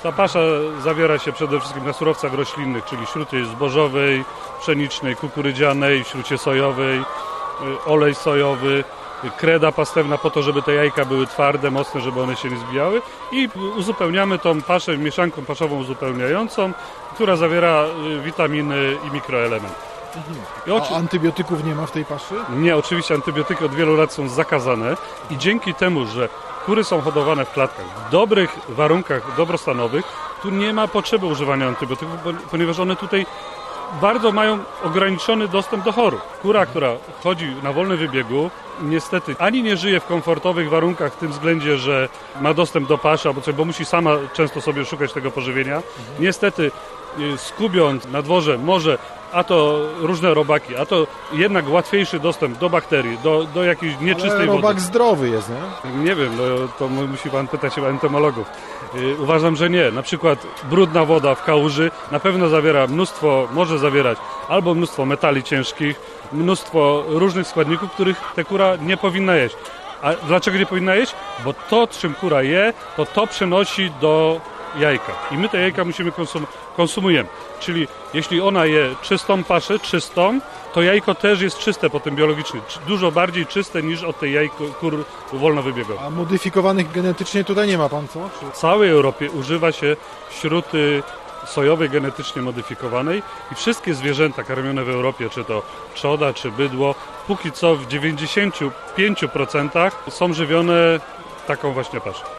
Ta pasza zawiera się przede wszystkim na surowcach roślinnych, czyli śrucie zbożowej, pszenicznej, kukurydzianej, śrucie sojowej, olej sojowy, kreda pastewna po to, żeby te jajka były twarde, mocne, żeby one się nie zbijały i uzupełniamy tą paszę mieszanką paszową uzupełniającą, która zawiera witaminy i mikroelementy. A antybiotyków nie ma w tej paszy? Nie, oczywiście antybiotyki od wielu lat są zakazane i dzięki temu, że kury są hodowane w klatkach w dobrych warunkach dobrostanowych, tu nie ma potrzeby używania antybiotyków, ponieważ one tutaj bardzo mają ograniczony dostęp do chorób. Kura, która chodzi na wolnym wybiegu, niestety ani nie żyje w komfortowych warunkach w tym względzie, że ma dostęp do paszy albo coś, bo musi sama często sobie szukać tego pożywienia. Niestety skubiąc na dworze może a to różne robaki, a to jednak łatwiejszy dostęp do bakterii, do jakiejś nieczystej wody. Robak zdrowy jest, nie? Nie wiem, no to musi pan pytać się entomologów. Uważam, że nie. Na przykład brudna woda w kałuży na pewno zawiera może zawierać albo mnóstwo metali ciężkich, mnóstwo różnych składników, których ta kura nie powinna jeść. A dlaczego nie powinna jeść? Bo to, czym kura je, to przenosi do jajka. I my te jajka musimy konsumujemy. Czyli jeśli ona je czystą paszę, to jajko też jest czyste potem biologicznie. Dużo bardziej czyste niż od tej jaj kur wolnowybiegowych. A modyfikowanych genetycznie tutaj nie ma pan, co? W całej Europie używa się śruty sojowej genetycznie modyfikowanej i wszystkie zwierzęta karmione w Europie, czy to trzoda, czy bydło, póki co w 95% są żywione taką właśnie paszę.